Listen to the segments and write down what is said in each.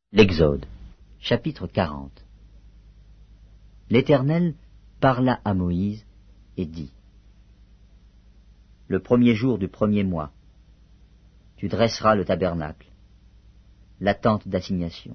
L'Exode, chapitre 40. L'Éternel parla à Moïse et dit: Le premier jour du premier mois, tu dresseras le tabernacle, la tente d'assignation.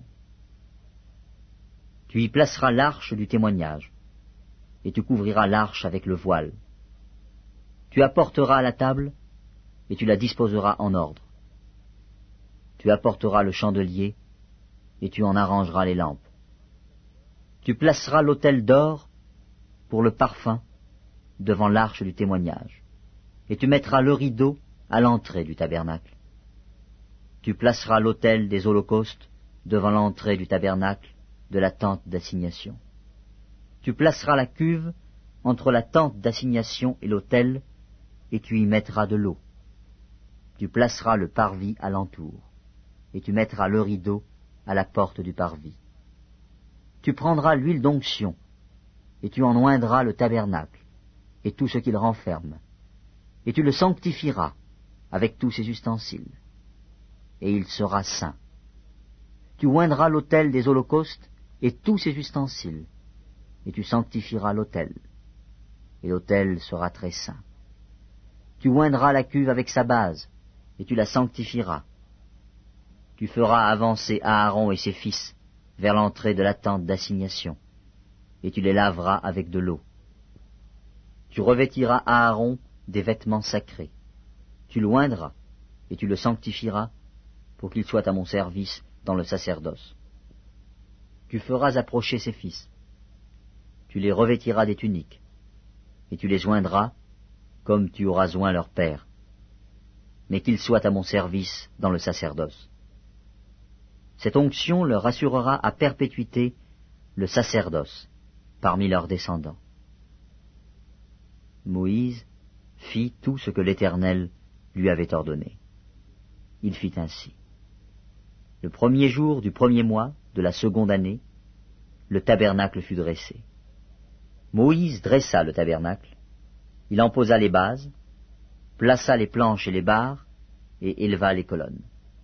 Tu y placeras l'arche du témoignage, et tu couvriras l'arche avec le voile. Tu apporteras la table, et tu la disposeras en ordre. Tu apporteras le chandelier, et tu en arrangeras les lampes. Tu placeras l'autel d'or pour le parfum devant l'arche du témoignage, et tu mettras le rideau à l'entrée du tabernacle. Tu placeras l'autel des holocaustes devant l'entrée du tabernacle de la tente d'assignation. Tu placeras la cuve entre la tente d'assignation et l'autel, et tu y mettras de l'eau. Tu placeras le parvis alentour, et tu mettras le rideau à la porte du parvis. Tu prendras l'huile d'onction, et tu en oindras le tabernacle, et tout ce qu'il renferme, et tu le sanctifieras avec tous ses ustensiles, et il sera saint. Tu oindras l'autel des holocaustes et tous ses ustensiles, et tu sanctifieras l'autel, et l'autel sera très saint. Tu oindras la cuve avec sa base, et tu la sanctifieras. Tu feras avancer Aaron et ses fils vers l'entrée de la tente d'assignation, et tu les laveras avec de l'eau. Tu revêtiras Aaron des vêtements sacrés. Tu l'oindras, et tu le sanctifieras, pour qu'il soit à mon service dans le sacerdoce. Tu feras approcher ses fils. Tu les revêtiras des tuniques, et tu les oindras, comme tu auras oint leur père, mais qu'ils soient à mon service dans le sacerdoce. Cette onction leur assurera à perpétuité le sacerdoce parmi leurs descendants. Moïse fit tout ce que l'Éternel lui avait ordonné. Il fit ainsi. Le premier jour du premier mois de la seconde année, le tabernacle fut dressé. Moïse dressa le tabernacle, il en posa les bases, plaça les planches et les barres, et éleva les colonnes.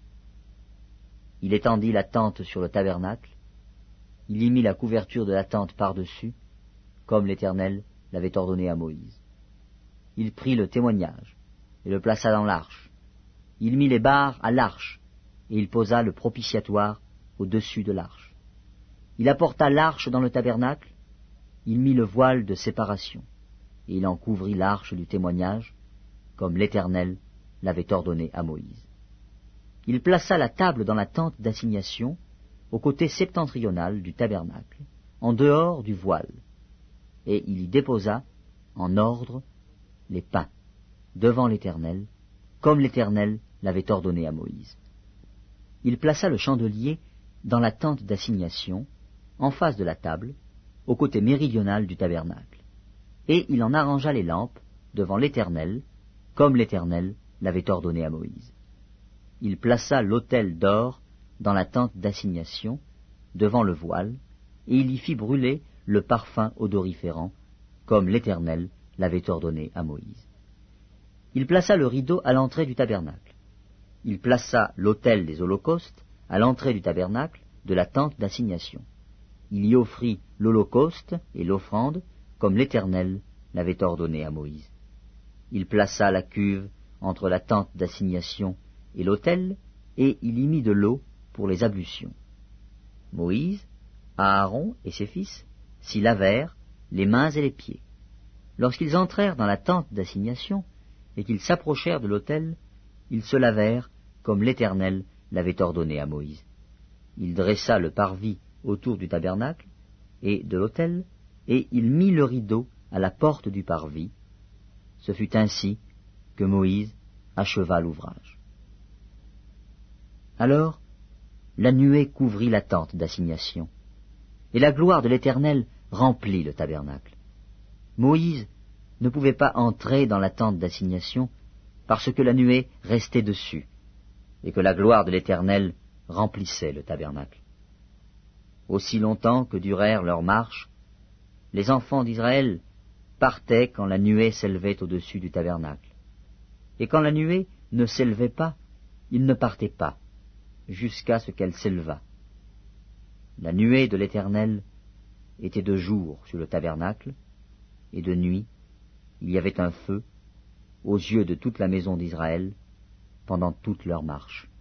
Il étendit la tente sur le tabernacle, il y mit la couverture de la tente par-dessus, comme l'Éternel l'avait ordonné à Moïse. Il prit le témoignage, et le plaça dans l'arche. Il mit les barres à l'arche, et il posa le propitiatoire au-dessus de l'arche. Il apporta l'arche dans le tabernacle, il mit le voile de séparation, et il en couvrit l'arche du témoignage, comme l'Éternel l'avait ordonné à Moïse. Il plaça la table dans la tente d'assignation, au côté septentrional du tabernacle, en dehors du voile, et il y déposa, en ordre, les pains, devant l'Éternel, comme l'Éternel l'avait ordonné à Moïse. Il plaça le chandelier dans la tente d'assignation, en face de la table, au côté méridional du tabernacle, et il en arrangea les lampes devant l'Éternel, comme l'Éternel l'avait ordonné à Moïse. Il plaça l'autel d'or dans la tente d'assignation, devant le voile, et il y fit brûler le parfum odoriférant, comme l'Éternel l'avait ordonné à Moïse. Il plaça le rideau à l'entrée du tabernacle. Il plaça l'autel des holocaustes à l'entrée du tabernacle de la tente d'assignation. Il y offrit l'holocauste et l'offrande, comme l'Éternel l'avait ordonné à Moïse. Il plaça la cuve entre la tente d'assignation et l'autel, et il y mit de l'eau pour les ablutions. Moïse, Aaron et ses fils s'y lavèrent les mains et les pieds. Lorsqu'ils entrèrent dans la tente d'assignation et qu'ils s'approchèrent de l'autel, ils se lavèrent comme l'Éternel l'avait ordonné à Moïse. Il dressa le parvis autour du tabernacle et de l'autel, et il mit le rideau à la porte du parvis. Ce fut ainsi que Moïse acheva l'ouvrage. Alors, la nuée couvrit la tente d'assignation, et la gloire de l'Éternel remplit le tabernacle. Moïse ne pouvait pas entrer dans la tente d'assignation parce que la nuée restait dessus, et que la gloire de l'Éternel remplissait le tabernacle. Aussi longtemps que durèrent leurs marches, les enfants d'Israël partaient quand la nuée s'élevait au-dessus du tabernacle. Et quand la nuée ne s'élevait pas, ils ne partaient pas, jusqu'à ce qu'elle s'élevât. La nuée de l'Éternel était de jour sur le tabernacle, et de nuit il y avait un feu aux yeux de toute la maison d'Israël pendant toute leur marche.